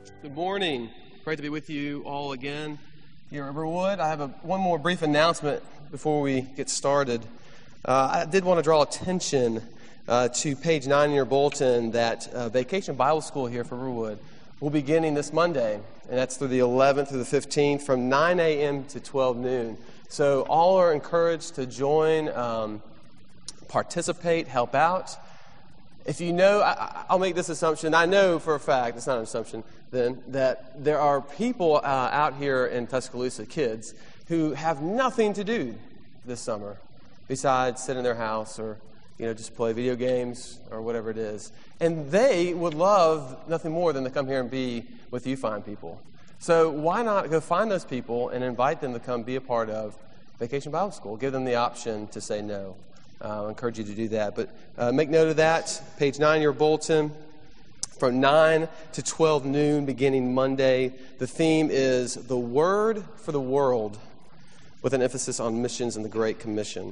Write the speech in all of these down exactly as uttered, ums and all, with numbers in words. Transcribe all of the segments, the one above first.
Good morning. Great to be with you all again here at Riverwood. I have a, one more brief announcement before we get started. Uh, I did want to draw attention uh, to page nine in your bulletin that uh, Vacation Bible School here for Riverwood will be beginning this Monday, and that's through the eleventh through the fifteenth from nine a.m. to twelve noon. So all are encouraged to join, um, participate, help out. If you know, I, I'll make this assumption. I know for a fact, it's not an assumption then, that there are people uh, out here in Tuscaloosa, kids, who have nothing to do this summer besides sit in their house or, you know, just play video games or whatever it is. And they would love nothing more than to come here and be with you fine people. So why not go find those people and invite them to come be a part of Vacation Bible School? Give them the option to say no. Uh, I encourage you to do that. But uh, make note of that. Page nine of your bulletin. From nine to twelve noon, beginning Monday. The theme is the Word for the World, with an emphasis on missions and the Great Commission.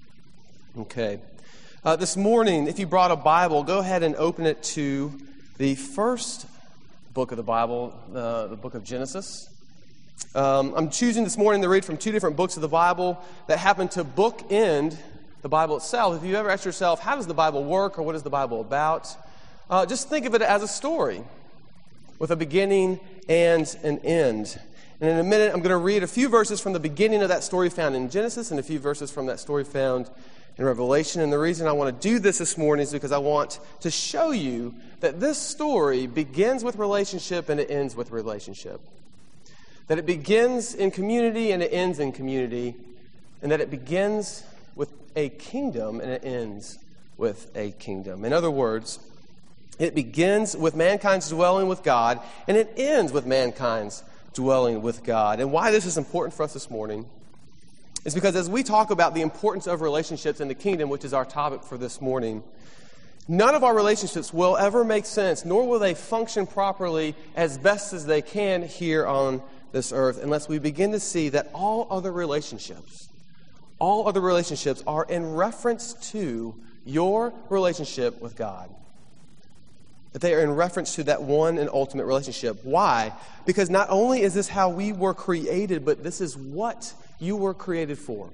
Okay. Uh, this morning, if you brought a Bible, go ahead and open it to the first book of the Bible, uh, the book of Genesis. Um, I'm choosing this morning to read from two different books of the Bible that happen to bookend the Bible itself. If you ever ask yourself, how does the Bible work or what is the Bible about? Uh, just think of it as a story with a beginning and an end. And in a minute, I'm going to read a few verses from the beginning of that story found in Genesis and a few verses from that story found in Revelation. And the reason I want to do this this morning is because I want to show you that this story begins with relationship and it ends with relationship. That it begins in community and it ends in community. And that it begins with a kingdom and it ends with a kingdom. In other words, it begins with mankind's dwelling with God, and it ends with mankind's dwelling with God. And why this is important for us this morning is because as we talk about the importance of relationships in the kingdom, which is our topic for this morning, none of our relationships will ever make sense, nor will they function properly as best as they can here on this earth, unless we begin to see that all other relationships, all other relationships are in reference to your relationship with God. That they are in reference to that one and ultimate relationship. Why? Because not only is this how we were created, but this is what you were created for.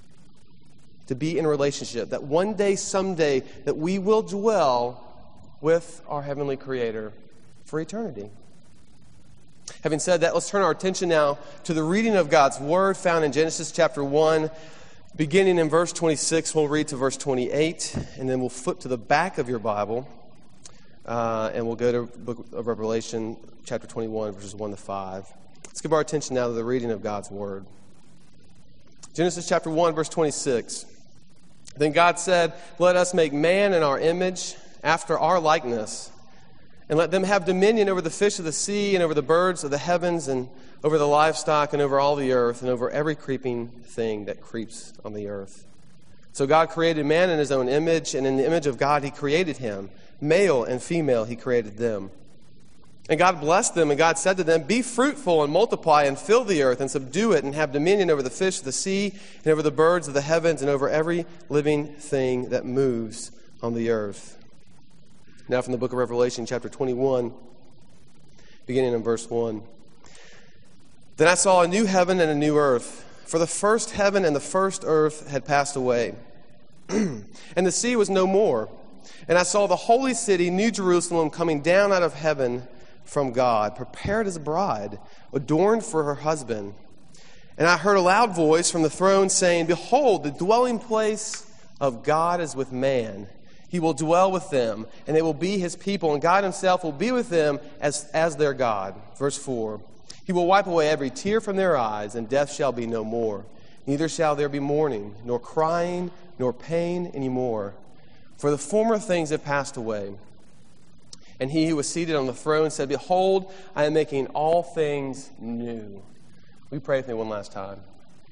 To be in a relationship. That one day, someday, that we will dwell with our heavenly Creator for eternity. Having said that, let's turn our attention now to the reading of God's Word found in Genesis chapter one. Beginning in verse twenty-six, we'll read to verse twenty-eight, and then we'll flip to the back of your Bible. Uh, and we'll go to the book of Revelation, chapter twenty-one, verses one to five. Let's give our attention now to the reading of God's Word. Genesis chapter one, verse twenty-six. Then God said, "Let us make man in our image, after our likeness, and let them have dominion over the fish of the sea, and over the birds of the heavens, and over the livestock, and over all the earth, and over every creeping thing that creeps on the earth." So God created man in his own image, and in the image of God he created him. Male and female, he created them. And God blessed them, and God said to them, "Be fruitful and multiply and fill the earth and subdue it and have dominion over the fish of the sea and over the birds of the heavens and over every living thing that moves on the earth." Now from the book of Revelation, chapter twenty-one, beginning in verse one. Then I saw a new heaven and a new earth, for the first heaven and the first earth had passed away, and the sea was no more. And I saw the holy city, New Jerusalem, coming down out of heaven from God, prepared as a bride, adorned for her husband. And I heard a loud voice from the throne saying, "Behold, the dwelling place of God is with man. He will dwell with them, and they will be his people, and God himself will be with them as, as their God." Verse four. "He will wipe away every tear from their eyes, and death shall be no more. Neither shall there be mourning, nor crying, nor pain any more. For the former things have passed away." And he who was seated on the throne said, "Behold, I am making all things new." We pray with me one last time.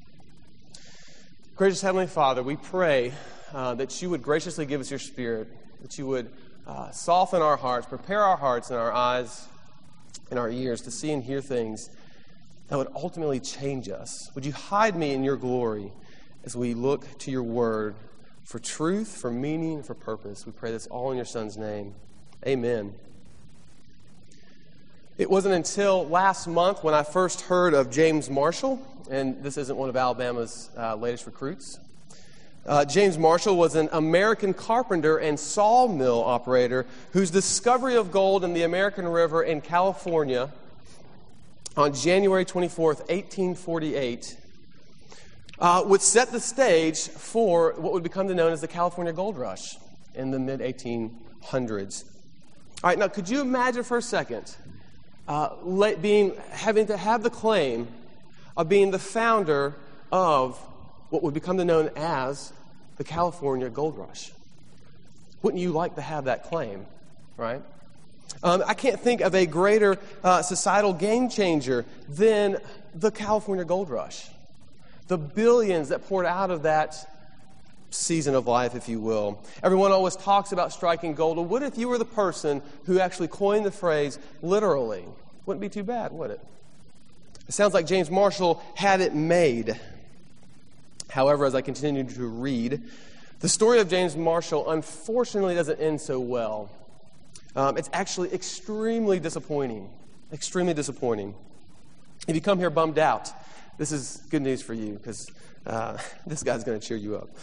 Gracious Heavenly Father, we pray uh, that you would graciously give us your Spirit, that you would uh, soften our hearts, prepare our hearts and our eyes and our ears to see and hear things that would ultimately change us. Would you hide me in your glory as we look to your word for truth, for meaning, for purpose. We pray this all in your Son's name. Amen. It wasn't until last month when I first heard of James Marshall, and this isn't one of Alabama's uh, latest recruits. Uh, James Marshall was an American carpenter and sawmill operator whose discovery of gold in the American River in California on January twenty-fourth, eighteen forty-eight, uh, would set the stage for what would become known as the California Gold Rush in the mid eighteen hundreds. All right, now could you imagine for a second uh, being having to have the claim of being the founder of what would become known as the California Gold Rush? Wouldn't you like to have that claim, right? Um, I can't think of a greater uh, societal game changer than the California Gold Rush. The billions that poured out of that season of life, if you will. Everyone always talks about striking gold. Well, what if you were the person who actually coined the phrase literally? Wouldn't be too bad, would it? It sounds like James Marshall had it made. However, as I continue to read, the story of James Marshall unfortunately doesn't end so well. Um, it's actually extremely disappointing. Extremely disappointing. If you come here bummed out, this is good news for you because uh, this guy's going to cheer you up.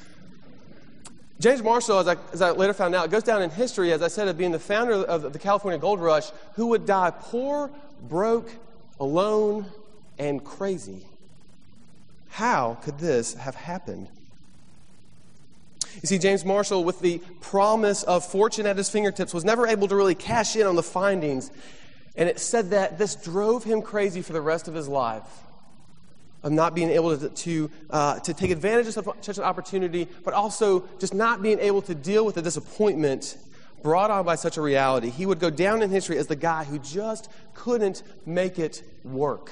James Marshall, as I, as I later found out, goes down in history, as I said, as being the founder of the California Gold Rush, who would die poor, broke, alone, and crazy. How could this have happened? You see, James Marshall, with the promise of fortune at his fingertips, was never able to really cash in on the findings. And it said that this drove him crazy for the rest of his life, of not being able to, to, uh, to take advantage of such an opportunity, but also just not being able to deal with the disappointment brought on by such a reality. He would go down in history as the guy who just couldn't make it work.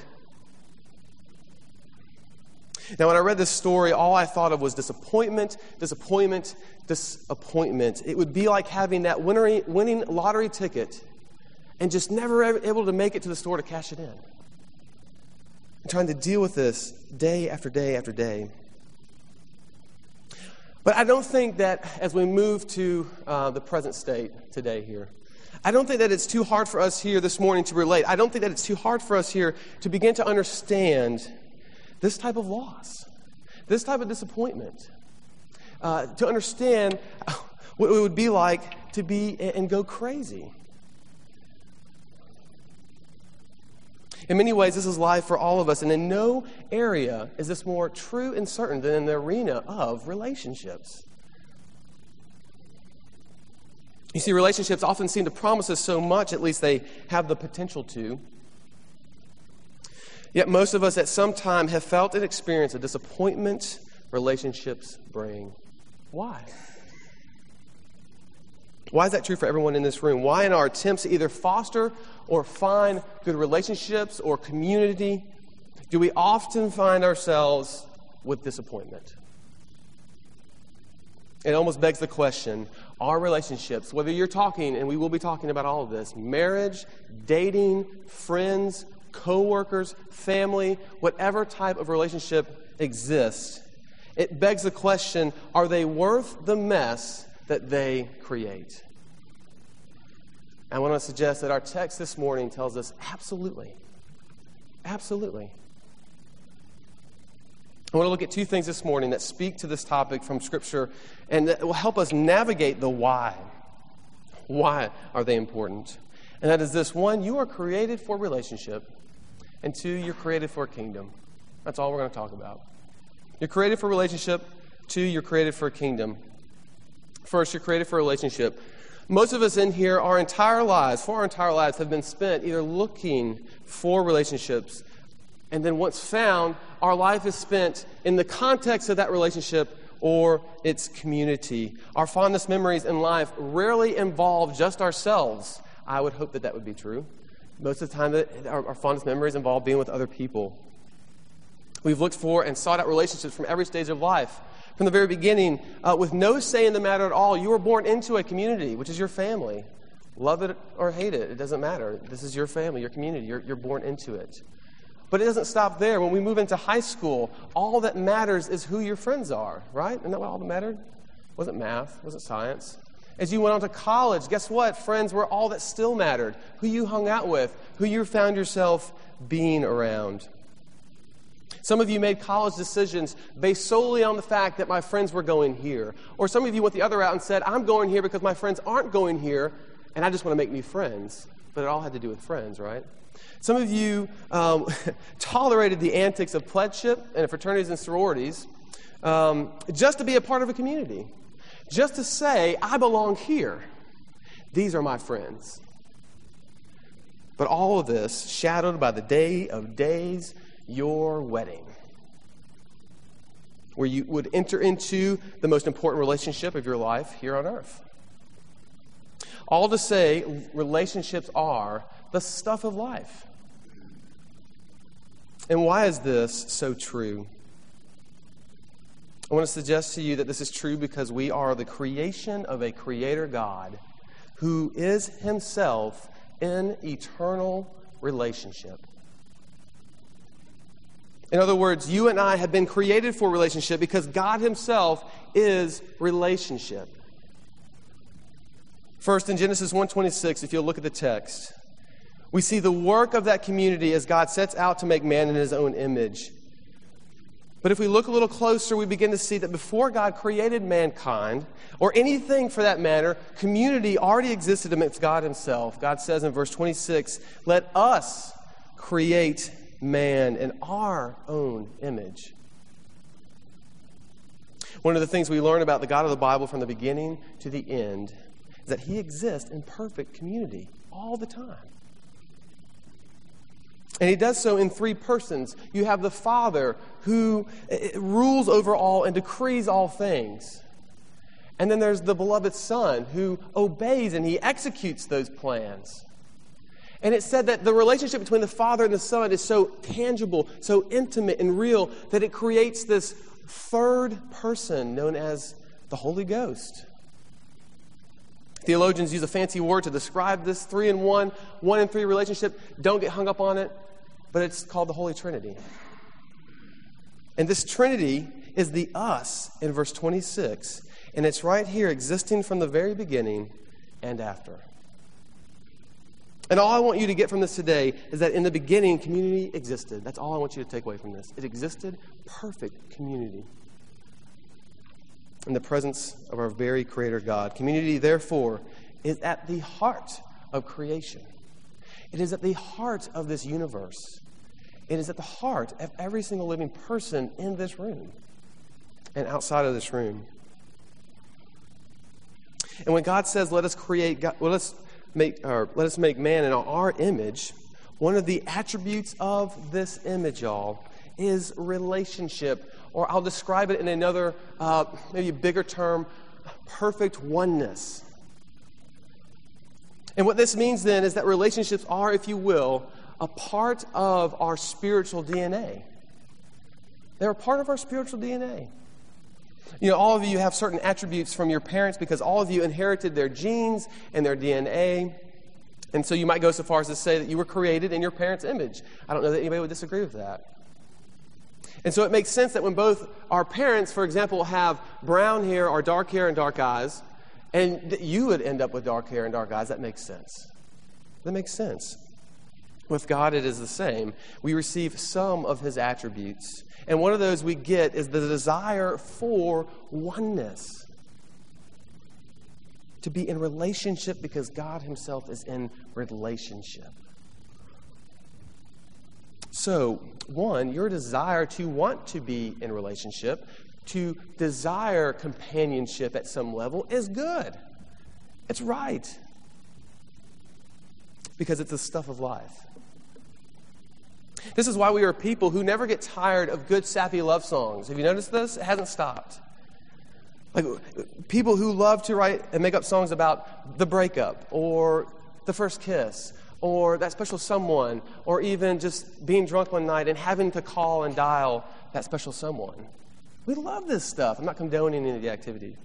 Now, when I read this story, all I thought of was disappointment, disappointment, disappointment. It would be like having that winning, winning lottery ticket and just never able to make it to the store to cash it in. And trying to deal with this day after day after day. But I don't think that as we move to uh, the present state today here, I don't think that it's too hard for us here this morning to relate. I don't think that it's too hard for us here to begin to understand this type of loss, this type of disappointment, uh, to understand what it would be like to be and go crazy. In many ways, this is life for all of us, and in no area is this more true and certain than in the arena of relationships. You see, relationships often seem to promise us so much, at least they have the potential to. Yet most of us at some time have felt and experienced a disappointment relationships bring. Why? Why is that true for everyone in this room? Why in our attempts to either foster or find good relationships or community do we often find ourselves with disappointment? It almost begs the question, are relationships, whether you're talking, and we will be talking about all of this, marriage, dating, friends, co-workers, family, whatever type of relationship exists, it begs the question, are they worth the mess that they create? I want to suggest that our text this morning tells us absolutely. Absolutely. I want to look at two things this morning that speak to this topic from Scripture and that will help us navigate the why. Why are they important? And that is this. One, you are created for relationship. And two, you're created for a kingdom. That's all we're going to talk about. You're created for relationship. Two, you're created for a kingdom. First, you're created for a relationship. Most of us in here, our entire lives, for our entire lives, have been spent either looking for relationships, and then once found, our life is spent in the context of that relationship or its community. Our fondest memories in life rarely involve just ourselves. I would hope that that would be true. Most of the time, that our, our fondest memories involve being with other people. We've looked for and sought out relationships from every stage of life. From the very beginning, uh, with no say in the matter at all, you were born into a community, which is your family. Love it or hate it, it doesn't matter. This is your family, your community. You're, you're born into it. But it doesn't stop there. When we move into high school, all that matters is who your friends are, right? Isn't that what all that mattered? It wasn't math, it wasn't science. As you went on to college, guess what? Friends were all that still mattered. Who you hung out with, who you found yourself being around. Some of you made college decisions based solely on the fact that my friends were going here. Or some of you went the other route and said, I'm going here because my friends aren't going here, and I just want to make new friends. But it all had to do with friends, right? Some of you um, tolerated the antics of pledgeship and fraternities and sororities um, just to be a part of a community. Just to say, I belong here. These are my friends. But all of this shadowed by the day of days, your wedding, where you would enter into the most important relationship of your life here on earth. All to say, relationships are the stuff of life. And why is this so true? I want to suggest to you that this is true because we are the creation of a creator God who is himself in eternal relationship. In other words, you and I have been created for relationship because God himself is relationship. First, in Genesis one twenty-six, if you'll look at the text, we see the work of that community as God sets out to make man in his own image. But if we look a little closer, we begin to see that before God created mankind, or anything for that matter, community already existed amidst God himself. God says in verse twenty-six, let us create man in our own image. One of the things we learn about the God of the Bible from the beginning to the end is that he exists in perfect community all the time. And he does so in three persons. You have the Father who rules over all and decrees all things. And then there's the beloved Son who obeys and he executes those plans. And it said that the relationship between the Father and the Son is so tangible, so intimate and real, that it creates this third person known as the Holy Ghost. Theologians use a fancy word to describe this three in one, one in three relationship. Don't get hung up on it, but it's called the Holy Trinity. And this Trinity is the us in verse twenty-six, and it's right here existing from the very beginning and after. And all I want you to get from this today is that in the beginning, community existed. That's all I want you to take away from this. It existed, perfect community, in the presence of our very Creator God. Community, therefore, is at the heart of creation. It is at the heart of this universe. It is at the heart of every single living person in this room and outside of this room. And when God says, let us create, God, let us make, or let us make man in our image, one of the attributes of this image, y'all, is relationship. Or I'll describe it in another, uh, maybe bigger term, perfect oneness. And what this means then is that relationships are, if you will, a part of our spiritual D N A. They're a part of our spiritual D N A. You know, all of you have certain attributes from your parents because all of you inherited their genes and their D N A. And so you might go so far as to say that you were created in your parents' image. I don't know that anybody would disagree with that. And so it makes sense that when both our parents, for example, have brown hair or dark hair and dark eyes, and you would end up with dark hair and dark eyes, that makes sense. That makes sense. With God, it is the same. We receive some of his attributes. And one of those we get is the desire for oneness. To be in relationship because God himself is in relationship. So, one, your desire to want to be in relationship, to desire companionship at some level is good. It's right. Because it's the stuff of life. This is why we are people who never get tired of good, sappy love songs. Have you noticed this? It hasn't stopped. Like people who love to write and make up songs about the breakup or the first kiss or that special someone or even just being drunk one night and having to call and dial that special someone. We love this stuff. I'm not condoning any of the activity.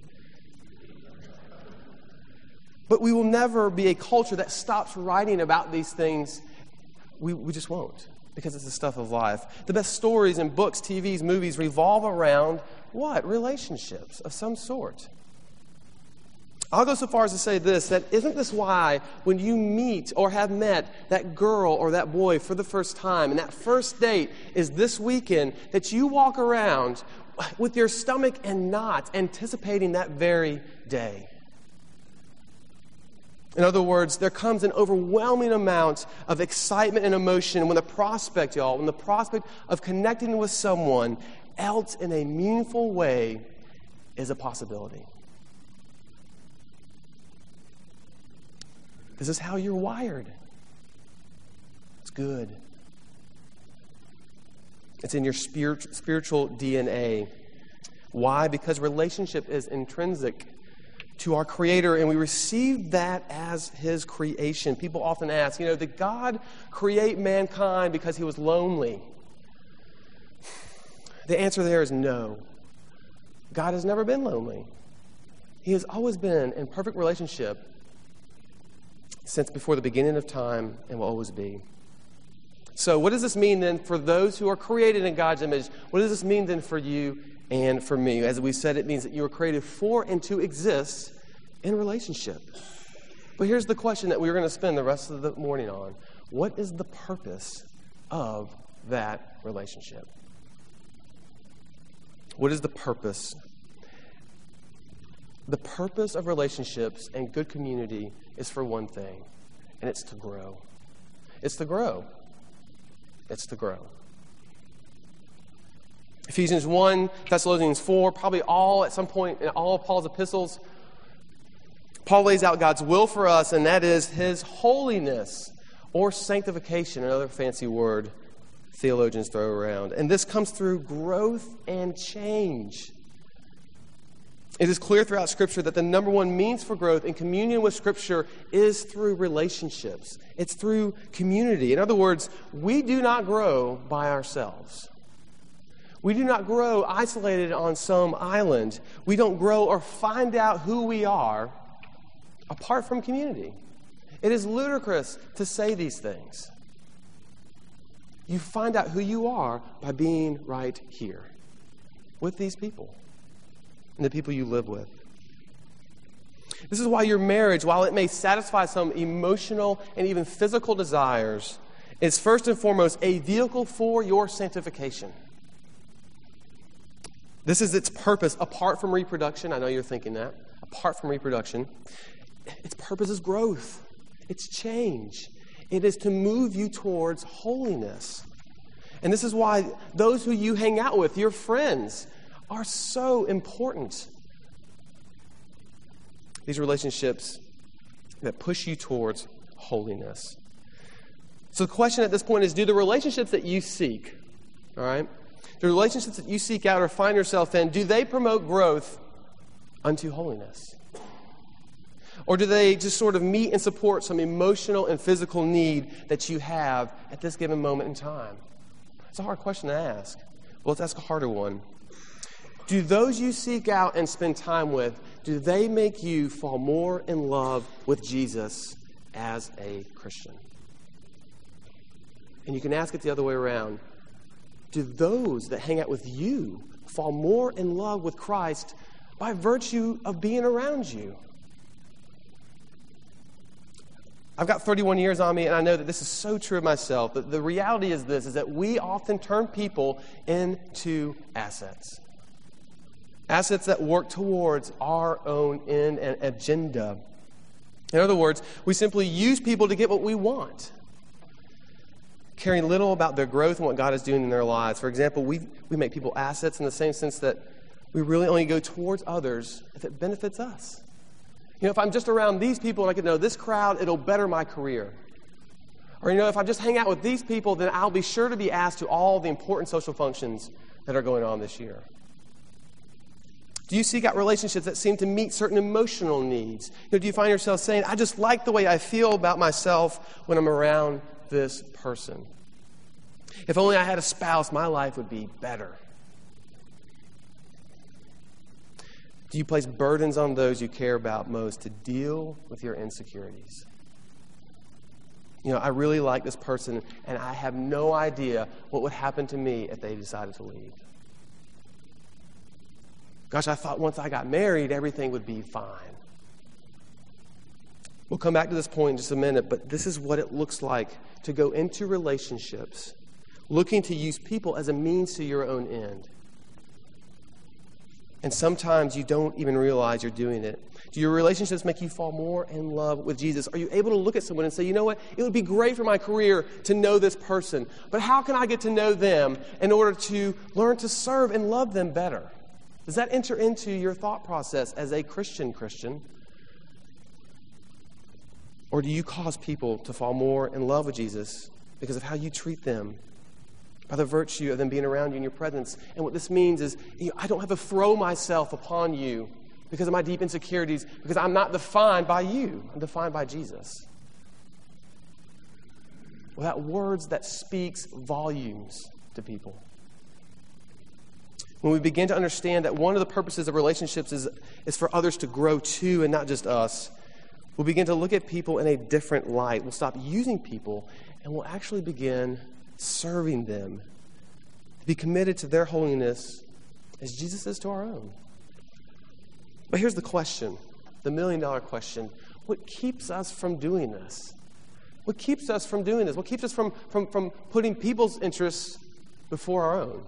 But we will never be a culture that stops writing about these things. We, we just won't. Because it's the stuff of life. The best stories and books, T Vs, movies revolve around what? Relationships of some sort. I'll go so far as to say this, that isn't this why when you meet or have met that girl or that boy for the first time, and that first date is this weekend, that you walk around with your stomach in knots, anticipating that very day? In other words, there comes an overwhelming amount of excitement and emotion when the prospect, y'all, when the prospect of connecting with someone else in a meaningful way is a possibility. This is how you're wired. It's good. It's in your spirit, spiritual D N A. Why? Because relationship is intrinsic to our Creator, and we receive that as His creation. People often ask, you know, did God create mankind because He was lonely? The answer there is no. God has never been lonely. He has always been in perfect relationship since before the beginning of time and will always be. So what does this mean then for those who are created in God's image? What does this mean then for you and for me? As we said, it means that you were created for and to exist in relationship. But here's the question that we're going to spend the rest of the morning on. What is the purpose of that relationship? What is the purpose? The purpose of relationships and good community is for one thing, and it's to grow. It's to grow. It's to grow. Ephesians one, Thessalonians four, probably all at some point in all of Paul's epistles, Paul lays out God's will for us, and that is His holiness or sanctification, another fancy word theologians throw around. And this comes through growth and change. It is clear throughout Scripture that the number one means for growth in communion with Scripture is through relationships. It's through community. In other words, we do not grow by ourselves. We do not grow isolated on some island. We don't grow or find out who we are apart from community. It is ludicrous to say these things. You find out who you are by being right here with these people and the people you live with. This is why your marriage, while it may satisfy some emotional and even physical desires, is first and foremost a vehicle for your sanctification. This is its purpose apart from reproduction. I know you're thinking that. Apart from reproduction, its purpose is growth. It's change. It is to move you towards holiness. And this is why those who you hang out with, your friends, are so important. These relationships that push you towards holiness. So the question at this point is, do the relationships that you seek, all right, the relationships that you seek out or find yourself in, do they promote growth unto holiness? Or do they just sort of meet and support some emotional and physical need that you have at this given moment in time? It's a hard question to ask. Well, let's ask a harder one. Do those you seek out and spend time with, do they make you fall more in love with Jesus as a Christian? And you can ask it the other way around. Do those that hang out with you fall more in love with Christ by virtue of being around you? I've got thirty-one years on me, and I know that this is so true of myself. But the reality is this, is that we often turn people into assets. Assets that work towards our own end and agenda. In other words, we simply use people to get what we want, caring little about their growth and what God is doing in their lives. For example, we, we make people assets in the same sense that we really only go towards others if it benefits us. You know, if I'm just around these people and I get to know this crowd, it'll better my career. Or, you know, if I just hang out with these people, then I'll be sure to be asked to all the important social functions that are going on this year. Do you seek out relationships that seem to meet certain emotional needs? You know, do you find yourself saying, I just like the way I feel about myself when I'm around this person? If only I had a spouse, my life would be better. Do you place burdens on those you care about most to deal with your insecurities? You know, I really like this person, and I have no idea what would happen to me if they decided to leave. Gosh, I thought once I got married, everything would be fine. We'll come back to this point in just a minute, but this is what it looks like to go into relationships, looking to use people as a means to your own end. And sometimes you don't even realize you're doing it. Do your relationships make you fall more in love with Jesus? Are you able to look at someone and say, you know what, it would be great for my career to know this person, but how can I get to know them in order to learn to serve and love them better? Does that enter into your thought process as a Christian Christian? Or do you cause people to fall more in love with Jesus because of how you treat them, by the virtue of them being around you in your presence? And what this means is, you know, I don't have to throw myself upon you because of my deep insecurities, because I'm not defined by you. I'm defined by Jesus. Without words that speaks volumes to people. When we begin to understand that one of the purposes of relationships is, is for others to grow too and not just us, we'll begin to look at people in a different light. We'll stop using people and we'll actually begin serving them, to be committed to their holiness as Jesus is to our own. But here's the question, the million dollar question. What keeps us from doing this? What keeps us from doing this? What keeps us from, from, from putting people's interests before our own?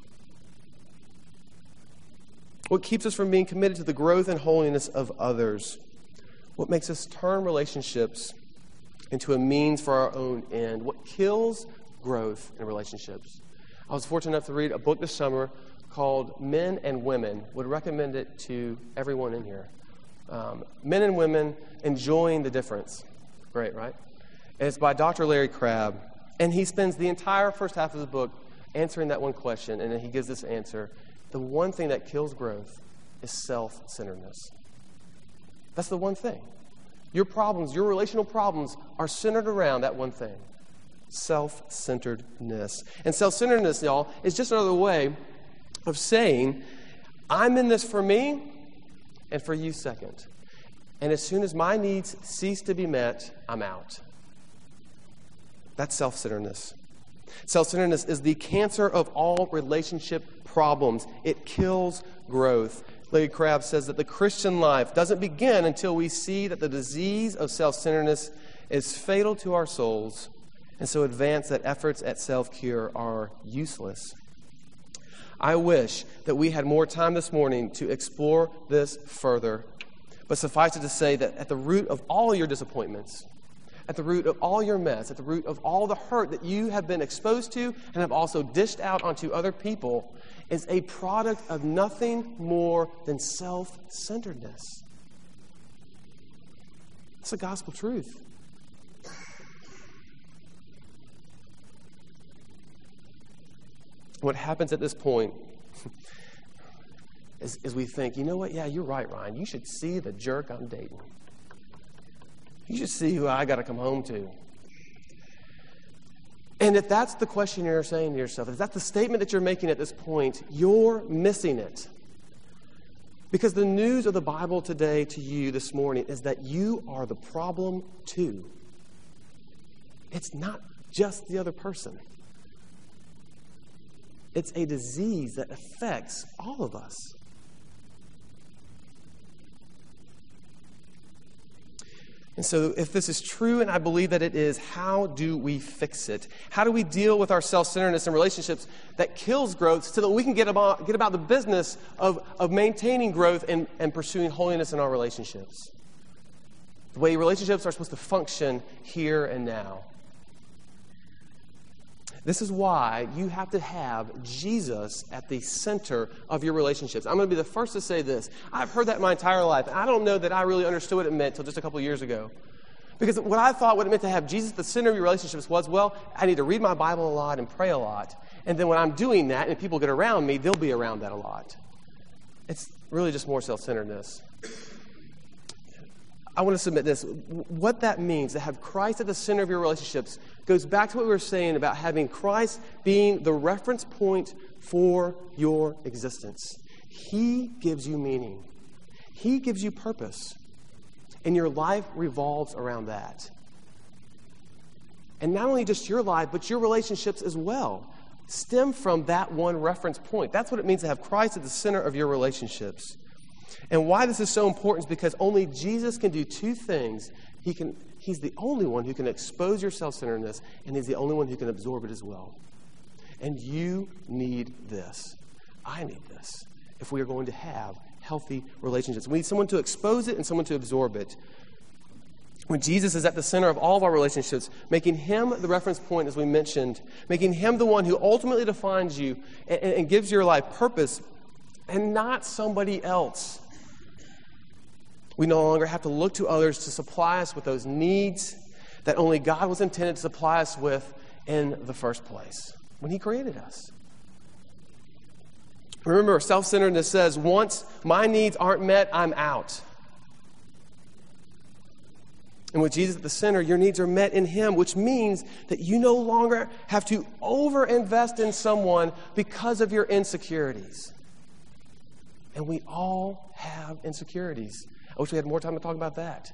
What keeps us from being committed to the growth and holiness of others? What makes us turn relationships into a means for our own end? What kills growth in relationships? I was fortunate enough to read a book this summer called Men and Women. Would recommend it to everyone in here. Um, Men and Women Enjoying the Difference. Great, right? And it's by Doctor Larry Crabb. And he spends the entire first half of the book answering that one question, and then he gives this answer. The one thing that kills growth is self-centeredness. That's the one thing. Your problems, your relational problems are centered around that one thing. Self-centeredness. And self-centeredness, y'all, is just another way of saying, I'm in this for me and for you second. And as soon as my needs cease to be met, I'm out. That's self-centeredness. Self-centeredness is the cancer of all relationship problems. It kills growth. Larry Crabb says that the Christian life doesn't begin until we see that the disease of self-centeredness is fatal to our souls, and so advance that efforts at self-cure are useless. I wish that we had more time this morning to explore this further, but suffice it to say that at the root of all your disappointments, at the root of all your mess, at the root of all the hurt that you have been exposed to and have also dished out onto other people, is a product of nothing more than self-centeredness. It's the gospel truth. What happens at this point is, is we think, you know what? Yeah, you're right, Ryan. You should see the jerk I'm dating. You should see who I got to come home to. And if that's the question you're saying to yourself, if that's the statement that you're making at this point, you're missing it. Because the news of the Bible today to you this morning is that you are the problem too. It's not just the other person. It's a disease that affects all of us. And so if this is true, and I believe that it is, how do we fix it? How do we deal with our self-centeredness in relationships that kills growth so that we can get about, get about the business of, of maintaining growth and, and pursuing holiness in our relationships? The way relationships are supposed to function here and now. This is why you have to have Jesus at the center of your relationships. I'm going to be the first to say this. I've heard that my entire life, and I don't know that I really understood what it meant until just a couple of years ago. Because what I thought what it meant to have Jesus at the center of your relationships was, well, I need to read my Bible a lot and pray a lot. And then when I'm doing that and people get around me, they'll be around that a lot. It's really just more self-centeredness. I want to submit this. What that means, to have Christ at the center of your relationships, goes back to what we were saying about having Christ being the reference point for your existence. He gives you meaning. He gives you purpose. And your life revolves around that. And not only just your life, but your relationships as well stem from that one reference point. That's what it means to have Christ at the center of your relationships. And why this is so important is because only Jesus can do two things He can, he's the only one who can expose your self-centeredness, and he's the only one who can absorb it as well. And you need this. I need this if we are going to have healthy relationships. We need someone to expose it and someone to absorb it. When Jesus is at the center of all of our relationships, making him the reference point, as we mentioned, making him the one who ultimately defines you and, and gives your life purpose, and not somebody else. We no longer have to look to others to supply us with those needs that only God was intended to supply us with in the first place, when he created us. Remember, self-centeredness says, once my needs aren't met, I'm out. And with Jesus at the center, your needs are met in him, which means that you no longer have to over-invest in someone because of your insecurities. And we all have insecurities. I wish we had more time to talk about that.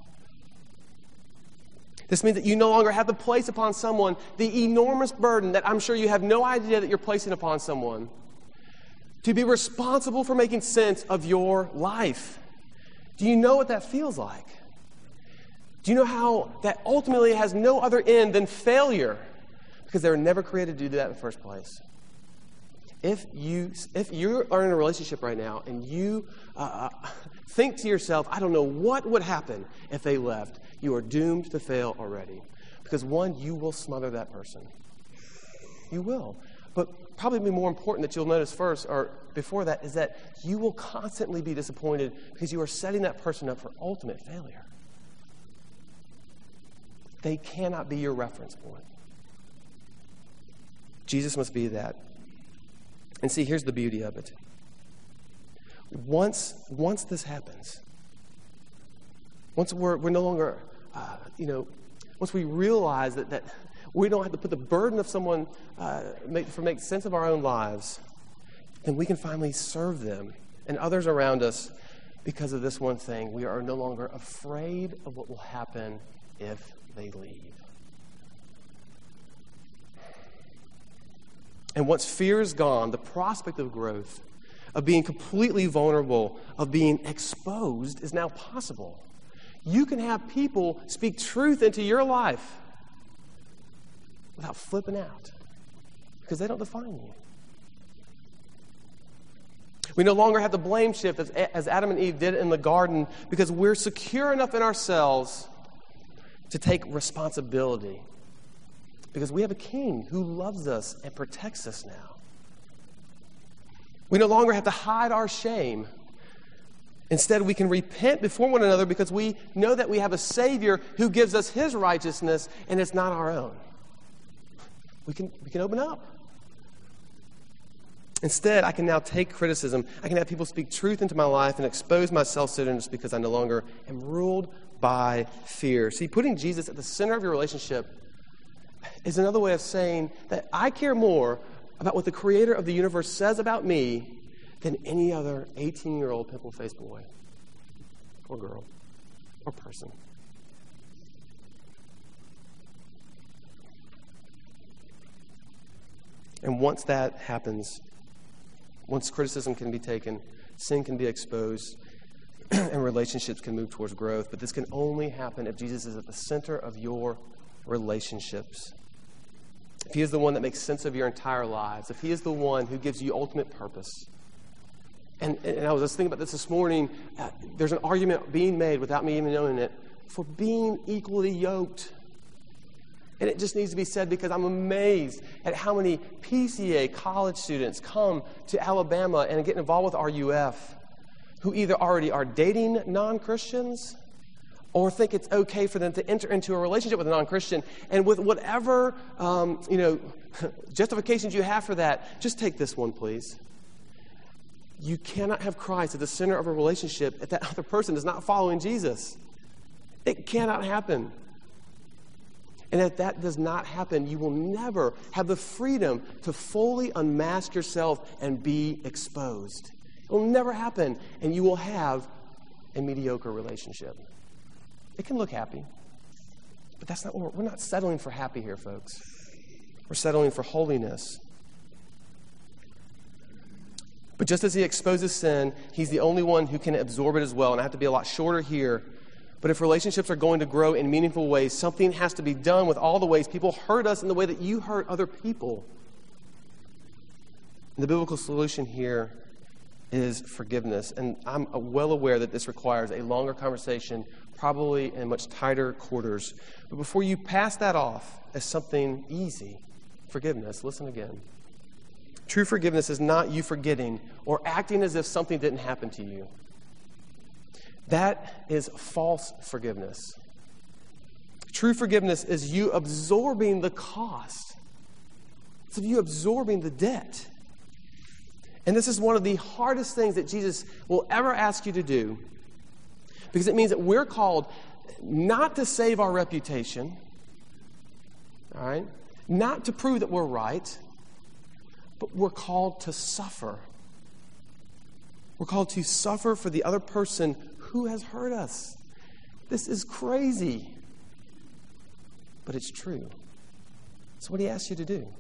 This means that you no longer have to place upon someone the enormous burden that I'm sure you have no idea that you're placing upon someone to be responsible for making sense of your life. Do you know what that feels like? Do you know how that ultimately has no other end than failure? Because they were never created to do that in the first place. If you if you are in a relationship right now and you uh, think to yourself, I don't know what would happen if they left, you are doomed to fail already. Because one, you will smother that person. You will. But probably more important that you'll notice first, or before that, is that you will constantly be disappointed because you are setting that person up for ultimate failure. They cannot be your reference point. Jesus must be that. And see, here's the beauty of it. Once, once this happens, once we're, we're no longer, uh, you know, once we realize that, that we don't have to put the burden of someone uh, make, for make sense of our own lives, then we can finally serve them and others around us because of this one thing. We are no longer afraid of what will happen if they leave. And once fear is gone, the prospect of growth, of being completely vulnerable, of being exposed is now possible. You can have people speak truth into your life without flipping out because they don't define you. We no longer have the blame shift as, as Adam and Eve did in the garden because we're secure enough in ourselves to take responsibility. Because we have a king who loves us and protects us now. We no longer have to hide our shame. Instead, we can repent before one another because we know that we have a Savior who gives us his righteousness and it's not our own. We can, we can open up. Instead, I can now take criticism. I can have people speak truth into my life and expose my self-centeredness because I no longer am ruled by fear. See, putting Jesus at the center of your relationship is another way of saying that I care more about what the creator of the universe says about me than any other eighteen-year-old pimple-faced boy or girl or person. And once that happens, once criticism can be taken, sin can be exposed, and relationships can move towards growth. But this can only happen if Jesus is at the center of your relationships. If he is the one that makes sense of your entire lives, if he is the one who gives you ultimate purpose. And, and I was just thinking about this this morning. Uh, there's an argument being made without me even knowing it for being equally yoked. And it just needs to be said because I'm amazed at how many P C A college students come to Alabama and get involved with R U F who either already are dating non-Christians or think it's okay for them to enter into a relationship with a non-Christian. And with whatever, um, you know, justifications you have for that, just take this one, please. You cannot have Christ at the center of a relationship if that other person is not following Jesus. It cannot happen. And if that does not happen, you will never have the freedom to fully unmask yourself and be exposed. It will never happen, and you will have a mediocre relationship. It can look happy, but that's not what we're, we're not settling for happy here, folks. We're settling for holiness. But just as he exposes sin, he's the only one who can absorb it as well. And I have to be a lot shorter here. But if relationships are going to grow in meaningful ways, something has to be done with all the ways people hurt us in the way that you hurt other people. And the biblical solution here is forgiveness. And I'm well aware that this requires a longer conversation, probably in much tighter quarters. But before you pass that off as something easy, forgiveness, listen again. True forgiveness is not you forgetting or acting as if something didn't happen to you. That is false forgiveness. True forgiveness is you absorbing the cost. It's of you absorbing the debt. And this is one of the hardest things that Jesus will ever ask you to do, because it means that we're called not to save our reputation, all right? Not to prove that we're right, but we're called to suffer. We're called to suffer for the other person who has hurt us. This is crazy, but it's true. That's what he asks you to do.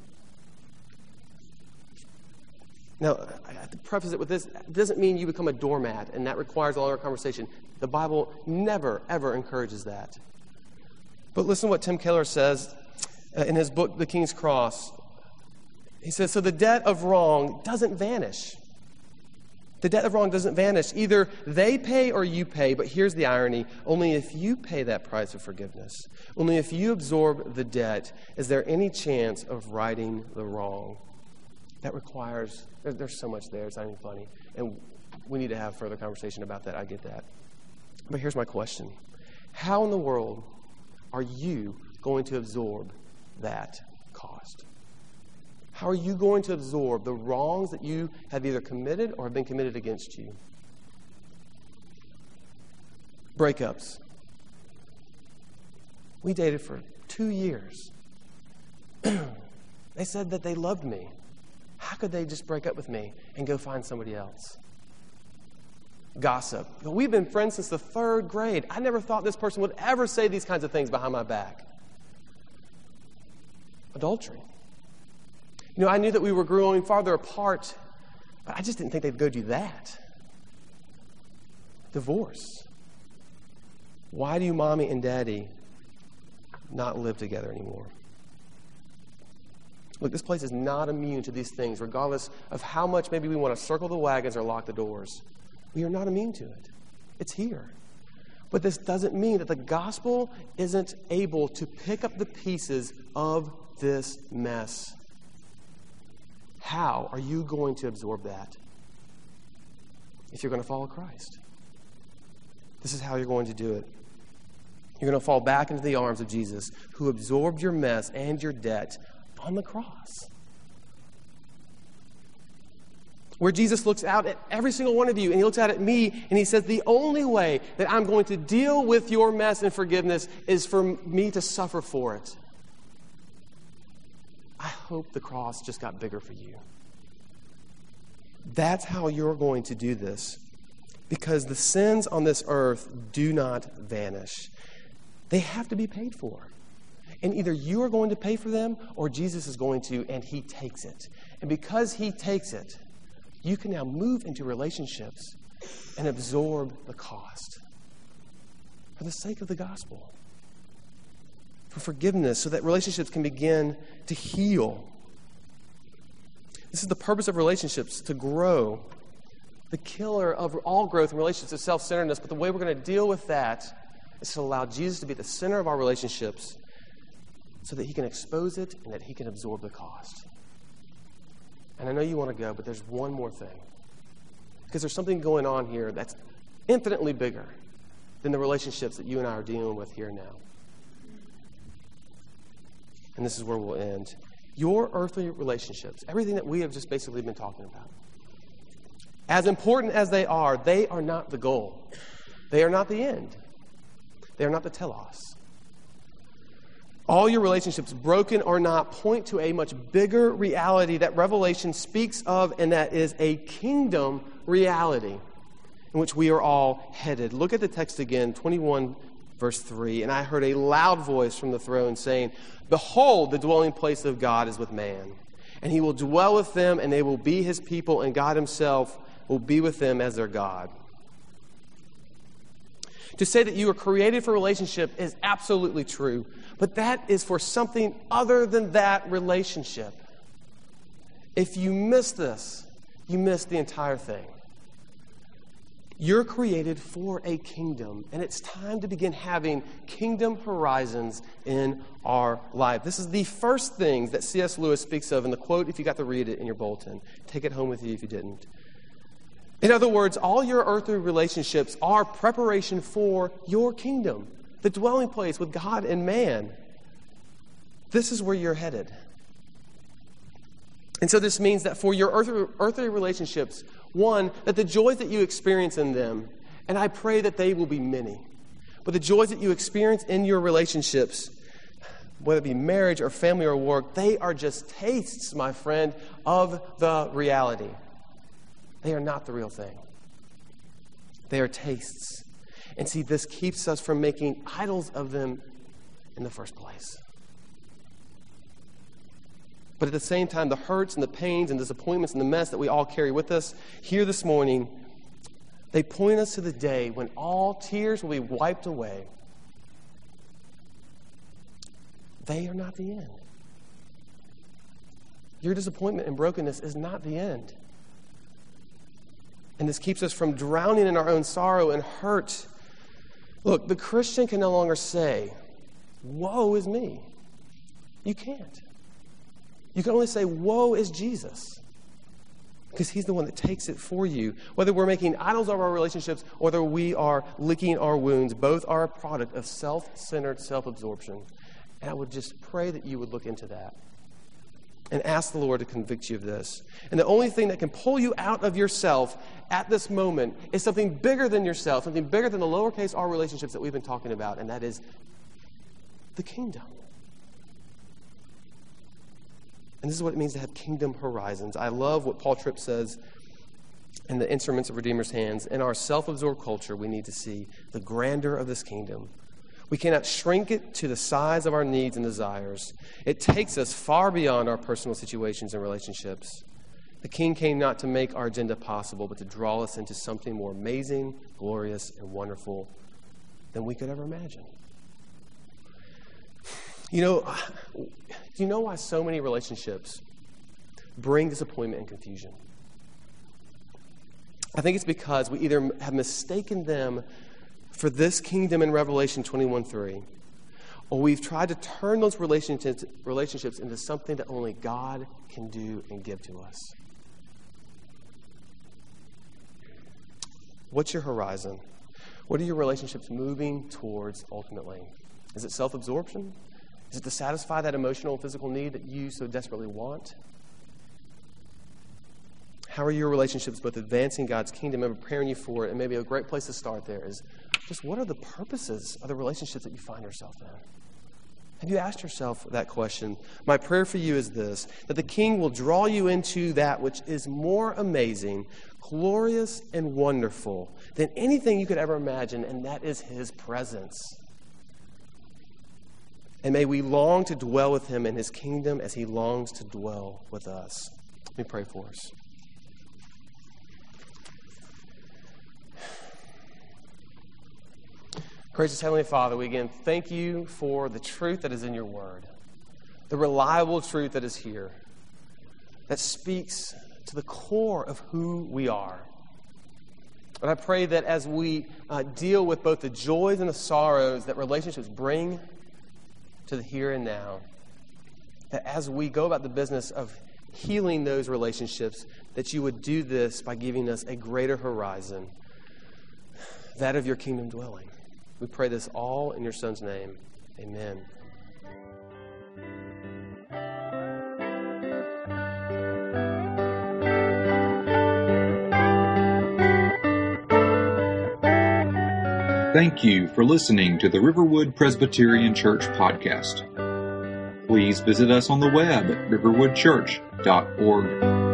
Now, I have to preface it with this. It doesn't mean you become a doormat, and that requires a longer conversation. The Bible never, ever encourages that. But listen to what Tim Keller says uh, in his book, The King's Cross. He says, so the debt of wrong doesn't vanish. The debt of wrong doesn't vanish. Either they pay or you pay, but here's the irony. Only if you pay that price of forgiveness, only if you absorb the debt, is there any chance of righting the wrong. That requires, there, there's so much there, it's not even funny. And we need to have further conversation about that, I get that. But here's my question. How in the world are you going to absorb that cost? How are you going to absorb the wrongs that you have either committed or have been committed against you? Breakups. We dated for two years. They said that they loved me. How could they just break up with me and go find somebody else? Gossip. We've been friends since the third grade. I never thought this person would ever say these kinds of things behind my back. Adultery. You know, I knew that we were growing farther apart, but I just didn't think they'd go do that. Divorce. Why do mommy and daddy not live together anymore? Look, this place is not immune to these things, regardless of how much maybe we want to circle the wagons or lock the doors. We are not immune to it. It's here. But this doesn't mean that the gospel isn't able to pick up the pieces of this mess. How are you going to absorb that if you're going to follow Christ? This is how you're going to do it. You're going to fall back into the arms of Jesus, who absorbed your mess and your debt on the cross. Where Jesus looks out at every single one of you, and he looks out at me, and he says, the only way that I'm going to deal with your mess and forgiveness is for me to suffer for it. I hope the cross just got bigger for you. That's how you're going to do this. Because the sins on this earth do not vanish. They have to be paid for. And either you are going to pay for them, or Jesus is going to, and he takes it. And because he takes it, you can now move into relationships and absorb the cost for the sake of the gospel. For forgiveness, so that relationships can begin to heal. This is the purpose of relationships, to grow. The killer of all growth in relationships is self-centeredness, but the way we're going to deal with that is to allow Jesus to be at the center of our relationships so that he can expose it and that he can absorb the cost. And I know you want to go, but there's one more thing. Because there's something going on here that's infinitely bigger than the relationships that you and I are dealing with here now. And this is where we'll end. Your earthly relationships, everything that we have just basically been talking about, as important as they are, they are not the goal. They are not the end. They are not the telos. All your relationships, broken or not, point to a much bigger reality that Revelation speaks of, and that is a kingdom reality in which we are all headed. Look at the text again, twenty-one, verse three. And I heard a loud voice from the throne saying, behold, the dwelling place of God is with man, and he will dwell with them, and they will be his people, and God himself will be with them as their God. To say that you are created for relationship is absolutely true, but that is for something other than that relationship. If you miss this, you miss the entire thing. You're created for a kingdom, and it's time to begin having kingdom horizons in our life. This is the first thing that C S Lewis speaks of in the quote, if you got to read it in your bulletin. Take it home with you if you didn't. In other words, all your earthly relationships are preparation for your kingdom, the dwelling place with God and man. This is where you're headed. And so this means that for your earthly, earthly relationships, one, that the joys that you experience in them, and I pray that they will be many, but the joys that you experience in your relationships, whether it be marriage or family or work, they are just tastes, my friend, of the reality. They are not the real thing. They are tastes. And see, this keeps us from making idols of them in the first place. But at the same time, the hurts and the pains and disappointments and the mess that we all carry with us here this morning, they point us to the day when all tears will be wiped away. They are not the end. Your disappointment and brokenness is not the end. And this keeps us from drowning in our own sorrow and hurt. Look, the Christian can no longer say, woe is me. You can't. You can only say, woe is Jesus. Because he's the one that takes it for you. Whether we're making idols of our relationships or whether we are licking our wounds, both are a product of self-centered self-absorption. And I would just pray that you would look into that and ask the Lord to convict you of this. And the only thing that can pull you out of yourself at this moment is something bigger than yourself, something bigger than the lowercase r relationships that we've been talking about, and that is the kingdom. And this is what it means to have kingdom horizons. I love what Paul Tripp says in The Instruments of Redeemer's Hands. In our self-absorbed culture, we need to see the grandeur of this kingdom. We cannot shrink it to the size of our needs and desires. It takes us far beyond our personal situations and relationships. The King came not to make our agenda possible, but to draw us into something more amazing, glorious, and wonderful than we could ever imagine. You know, do you know why so many relationships bring disappointment and confusion? I think it's because we either have mistaken them for this kingdom in Revelation twenty-one three, or we've tried to turn those relationships, relationships into something that only God can do and give to us. What's your horizon? What are your relationships moving towards ultimately? Is it self-absorption? Is it to satisfy that emotional and physical need that you so desperately want? How are your relationships both advancing God's kingdom and preparing you for it? And maybe a great place to start there is just what are the purposes of the relationships that you find yourself in? Have you asked yourself that question? My prayer for you is this, that the King will draw you into that which is more amazing, glorious, and wonderful than anything you could ever imagine, and that is his presence. And may we long to dwell with him in his kingdom as he longs to dwell with us. Let me pray for us. Gracious Heavenly Father, we again thank you for the truth that is in your word, the reliable truth that is here, that speaks to the core of who we are. And I pray that as we uh, deal with both the joys and the sorrows that relationships bring to the here and now, that as we go about the business of healing those relationships, that you would do this by giving us a greater horizon, that of your kingdom dwelling. We pray this all in your Son's name. Amen. Thank you for listening to the Riverwood Presbyterian Church podcast. Please visit us on the web at riverwood church dot org.